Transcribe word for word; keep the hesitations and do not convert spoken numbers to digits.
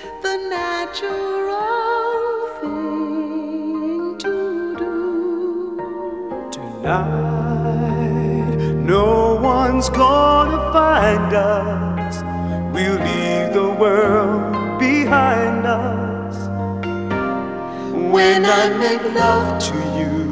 the natural thing to do. Tonight, no one's gonna find us. We'll leave the world behind us. When I make love to you,